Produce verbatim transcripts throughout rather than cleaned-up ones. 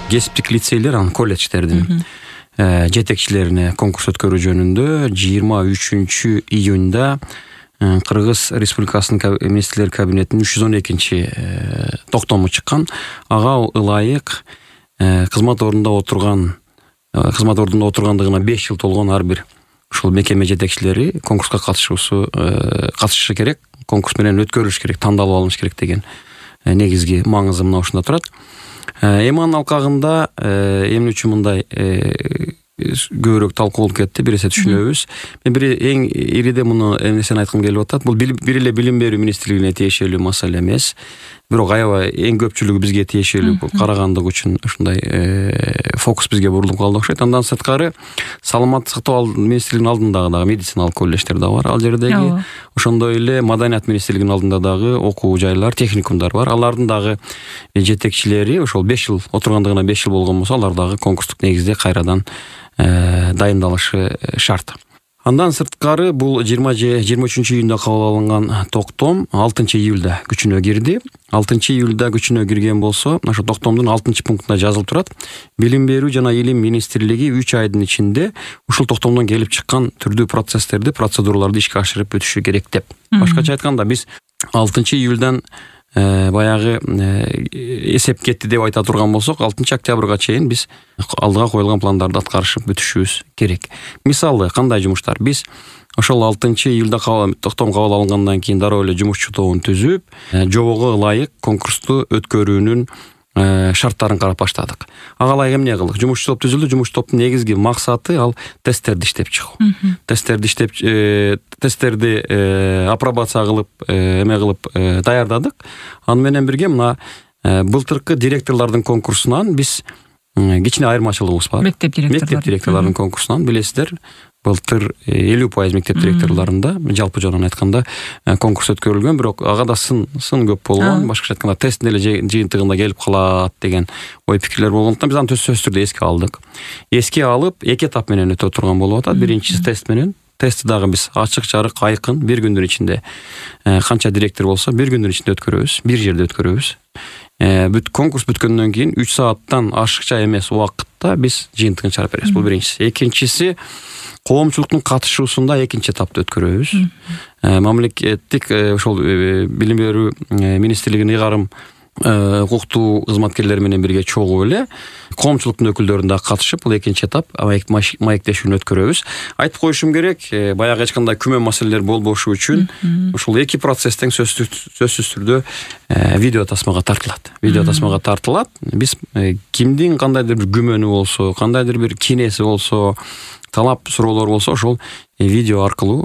кесиптик лицейлер, анан колледждердин жетекчилерине конкурс өткөрүү жөнүндө жыйырма үчүнчү июнда Кыргыз Республикасынын министрлер кабинетинин үч жүз он экинчи токтому чыккан. Ага ылайык кызмат ордунда отурган кызмат ордунда отургандыгына беш жыл толгон ар бир ушул мекеме жетекчилери конкурска катышуусу катышышы керек, конкурс менен өткөрүлүш керек, тандалып алыныш керек деген негизги маңызы мына ушунда турат. Эми анын алкагында эмне үчүн мындай көбүрөөк талкуу болуп кетти, бир эсе түшүнөбүз. Мен бир эң ириде муну эмнесин айткым келип атат. Бул бир эле билим берүү министрлигине тиешелүү маселе эмес. Бирок аябай эң көпчүлүгү бизге тиешелүү карагандык үчүн ушундай фокус бизге бурулуп калды окшойт. Андан сырткары саламаттык сактоо министрлигинин алдындагы дагы медициналык колледждер да бар. Ал жердеги ошондой эле маданият министрлигинин алдында дагы окуу жайлар, техникумдар бар. Алардын дагы жетекчилери ошол беш жыл отургандыгына беш жыл болгон болсо, алар дагы конкурстук негизде кайрадан дайындалышы шарт. Андан сырткары бул жыйырма үчүнчү июнда кабыл алынган токтом алтынчы июлда күчүнө кирди. алтынчы июлда күчүнө кирген болсо, ошо токтомдун алтынчы пунктунда жазылып турат: Билим берүү жана илим министрлиги үч айдын ичинде ушул токтомдон келип чыккан түрдүү процесстерди, процедураларды ишке ашырып өтүшү керек деп. Башкача айтканда, биз алтынчы июлдан баягы эсеп кетти деп айта турган болсок, алтынчы октябрга чейин биз алдыга коюлган пландарды аткарышып бүтүшүбүз керек. Мисалы, кандай жумуштар? Биз ошол алтынчы июлда токтом кабыл алынгандан кийин дароо эле жумушчу тобун түзүп, жобого ылайык конкурсту өткөрүүнүн шарттарын карап баштадык. Ага ылайык эмне кылдык? Жумушчу топ түзүлдү. Жумушчу топтун негизги максаты ал тесттерди иштеп чыгуу. Тесттерди иштеп тесттерди апробация кылып, эме кылып даярдадык. Аны менен бирге мына былтыркы директорлордун конкурсунан биз кичине айырмачылыгыбыз бар. Мектеп директорлору. Мектеп директорлорунун конкурсунан билесиздер, былтыр элүү пайыз мектеп директорлорунда жалпы жонун айтканда конкурс өткөрүлгөн, бирок ага да сын сын көп болгон. Башкача айтканда тесттин эле жыйынтыгында келип калат деген ой пикирлер болгондуктан биз аны сөзсүз түрдө эске алдык. Эске алып эки этап менен өтө турган болуп атат. Биринчиси тест менен. Тестти дагы биз ачык жарык айкын бир күндүн ичинде канча директор болсо бир күндүн ичинде өткөрөбүз, бир жерде өткөрөбүз. Бүт конкурс бүткөндөн кийин үч сааттан ашыкча эмес убакытта биз жыйынтыгын чыгарып беребиз. Бул биринчиси. Экинчиси, коомчулуктун катышуусунда экинчи этапты өткөрөбүз. Мамлекеттик ошол билим берүү министрлигинин ыйгарым укуктуу кызматкерлери менен бирге чогуу эле коомчулуктун өкүлдөрүн да катышып, бул экинчи этап маектешүүнү өткөрөбүз. Айтып коюшум керек, баягы эч кандай күмөн маселелер болбошу үчүн ушул эки процесстен сөзсүз түрдө видео тасмага тартылат. Видео тасмага тартылат. Биз кимдин кандайдыр бир күмөнү болсо, кандайдыр бир кинеси болсо, талап суроолор болсо, ошол видео аркылуу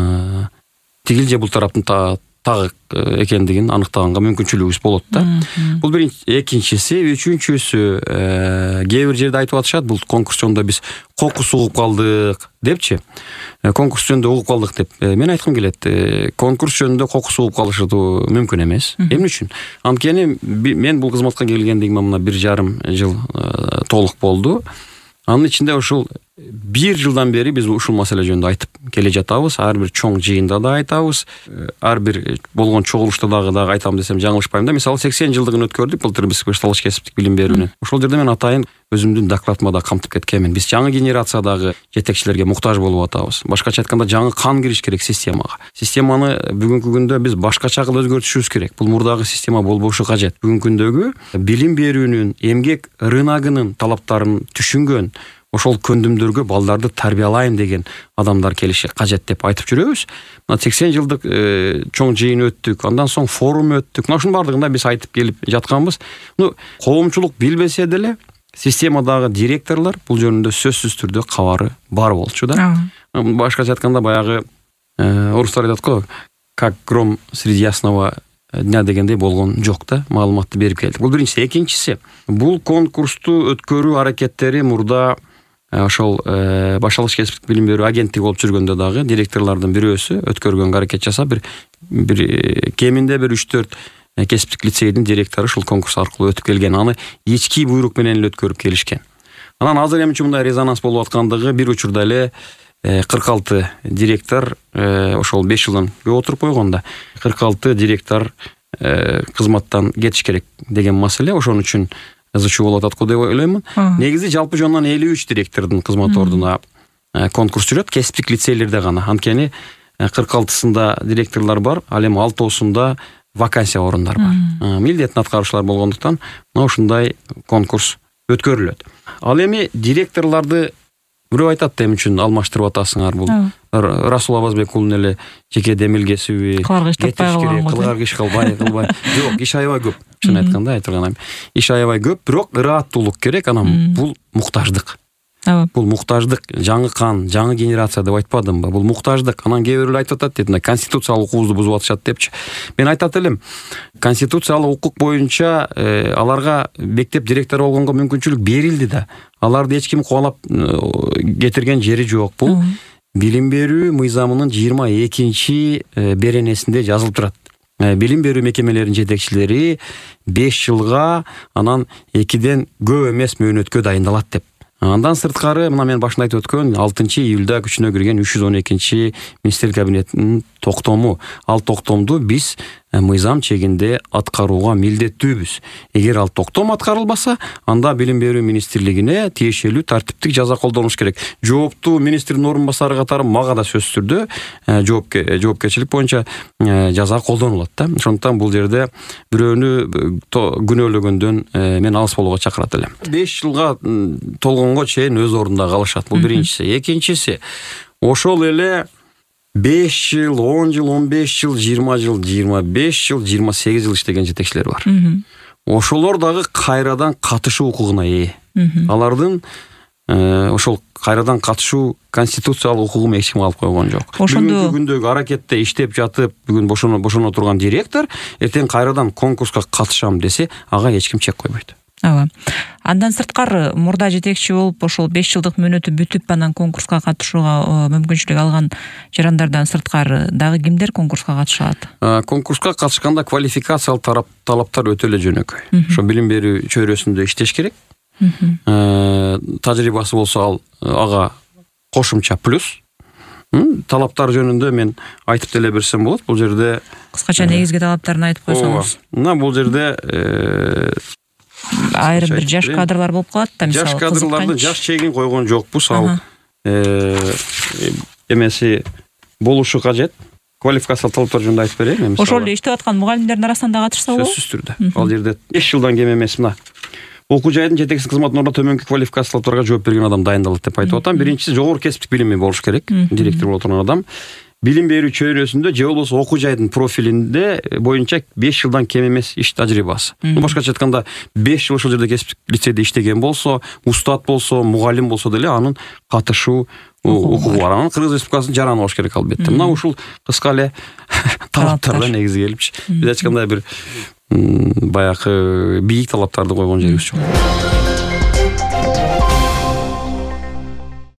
тигил же бул тараптын тагы экендигин аныктаганга мүмкүнчүлүгүбүз болот да. Бул биринчи. Экинчиси, үчүнчүсү, кээ бир жерде айтып атышат, бул конкурс жөнүндө биз кокус угуп калдык депчи. Конкурс жөнүндө угуп калдык деп. Мен айткым келет, конкурс жөнүндө кокус угуп калышуу мүмкүн эмес. Эмне үчүн? Анткени мен бул кызматка келгендигиме мына бир жарым жыл толук болду. Анын ичинде ушул бир жылдан бери биз ушул маселе жөнүндө айтып келе жатабыз. Ар бир чоң жыйында да айтабыз. Ар бир болгон чогулушта дагы дагы айтам десем жаңылышпайм да. Мисалы, сексен жылдыгын өткөрдүк былтыр биз башталгыч кесиптик билим берүүнүн. Ошол жерде мен атайын өзүмдүн докладыма да камтып кеткенмин. Биз жаңы генерациядагы жетекчилерге муктаж болуп атабыз. Башкача айтканда, жаңы кан кириш керек системага. Системаны бүгүнкү күндө биз башкача кылып өзгөртүшүбүз керек. Бул мурдагы система болбошу кажет. Бүгүнкү күндөгү билим берүүнүн, эмгек рыногунун талаптарын түшүнгөн, ошол көндүмдөргө балдарды тарбиялайм деген адамдар келиши кажет деп айтып жүрөбүз. Мына сексен жылдык чоң жыйын өттүк, андан соң форум өттүк. Мына ушунун бардыгында биз айтып келип жатканбыз. Ну, коомчулук билбесе деле, системадагы директорлор бул жөнүндө сөзсүз түрдө кабары бар болчу да. Башкача айтканда, баягы орустар айтат го, как гром среди ясного дня дегендей болгон жок да, маалыматты берип келдик. Бул биринчиси. Экинчиси, бул конкурсту өткөрүү аракеттери мурда ошол башталгыч кесиптик билим берүү агенттиги болуп жүргөндө дагы директорлордун бирөөсү өткөргөнгө аракет жасап, бир бир кеминде бир үч төрт кесиптик лицейдин директору ушул конкурс аркылуу өтүп келген. Аны ички буйрук менен эле өткөрүп келишкен. Анан азыр эмне үчүн мындай резонанс болуп аткандыгы, бир учурда эле кырк алты директор ошол беш жылдан көп отуруп койгонда кырк алты директор кызматтан кетиш керек деген маселе. Ошон үчүн ызычуу болуп атат го деп ойлоймун. Негизи жалпы жонунан элүү үч директордун кызмат ордуна конкурс жүрөт, кесиптик лицейлерде гана. Анткени кырк алтысында директорлор бар, ал эми алтоосунда вакансия орундар бар. Милдетин аткаруучулар болгондуктан ушундай конкурс өткөрүлөт. Ал эми директорлорду бирөө айтат, эмне үчүн алмаштырып атасыңар, бул Расул Абазбек уулунун эле жеке демилгесиби, кылгар иш кылбай кылбай. Жок, иш аябай көп. Чын айтканда айтылган иш аябай көп, бирок ырааттуулук керек. Анан бул муктаждык. Бул муктаждык, жаңы кан, жаңы генерация деп айтпадымбы? Бул муктаждык. Анан кээ бирлер айтып атат, дейт, конституциялык укугубузду бузуп атышат депчи. Мен айтат элем, конституциялык укук боюнча аларга мектеп директору болгонго мүмкүнчүлүк берилди да. Аларды эч ким кубалап кетирген жери жок. Бул билим берүү мыйзамынын жыйырма экинчи беренесинде жазылып турат. Билим берүү мекемелеринин жетекчилери беш жылга, анан экиден көп эмес мөөнөткө дайындалат деп. Андан сырткары, мына мен башында айтып өткөн алтынчы июлда күчүнө кирген үч жүз он экинчи министрлер кабинетинин токтому. Ал токтомду биз мыйзам чегинде аткарууга милдеттүүбүз. Эгер ал токтом аткарылбаса, анда билим берүү министрлигине тиешелүү тартиптик жаза колдонуш керек. Жооптуу министрдин орун басары катары мага да сөзсүз түрдө жоопкерчилик боюнча жаза колдонулат да. Ошондуктан бул жерде бирөөнү күнөөлөгөндөн мен алыс болууга чакырат элем. беш жылга толгонго чейин өз ордунда калышат. Бул биринчиси. Экинчиси, ошол эле беш жыл, он жыл, он беш жыл, жыйырма жыл, жыйырма беш жыл, жыйырма сегиз жыл иштеген жетекчилер бар. Ошолор дагы кайрадан катышуу укугуна ээ. Алардын ошол кайрадан катышуу конституциялык укугун эч ким алып койгон жок. Бүгүнкү күндөгү аракетте иштеп жатып, бүгүн бошоно бошоно турган директор эртең кайрадан конкурска катышам десе, ага эч ким чек койбойт. Ооба. Андан сырткары мурда жетекчи болуп, ошол беш жылдык мөөнөтү бүтүп, анан конкурска катышууга мүмкүнчүлүк алган жарандардан сырткары дагы кимдер конкурска катышат? Конкурска катышканда квалификациялык талаптар өтө эле жөнөкөй. Ошо билим берүү чөйрөсүндө иштеш керек. Тажрыйбасы болсо ал ага кошумча плюс. Талаптар жөнүндө мен айтып деле берсем болот. Бул жерде кыскача негизги талаптарын айтып койсоңуз. Мына бул жерде айрым бир жаш кадрлар болуп калат да, мисалы. Жаш кадрлардын жаш чегин койгон жокпуз. Ал эмеси болушу кажет. Квалификациялык талаптар жөнүндө айтып берейин. Ошол эле иштеп аткан мугалимдердин арасында да катышса болот. Сөзсүз түрдө. Ал жерде беш жылдан кем эмес. Мына окуу жайдын жетекчи кызматына төмөнкү квалификациялыктарга жооп берген адам дайындалат деп айтып атам. Биринчиси, жогорку кесиптик билими болуш керек. Директор боло турган адам билим берүү чөйрөсүндө же болбосо окуу жайдын профилинде боюнча беш жылдан кем эмес иш тажрыйбасы. Башкача айтканда, беш жыл ошол жерде кесиптик лицейде иштеген болсо, устат болсо, мугалим болсо деле анын катышуу укугу бар. Анын Кыргыз Республикасынын жараны болуш керек албетте. Мына ушул кыска эле талаптарга негизи келипчи. Биз ачкандай бир баягы бийик талаптарды койгон жерибиз жок.